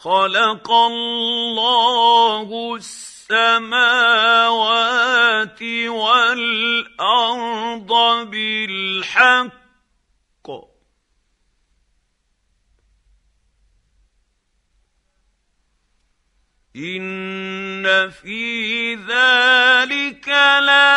خلق الله السماوات والأرض بالحق إن في ذلك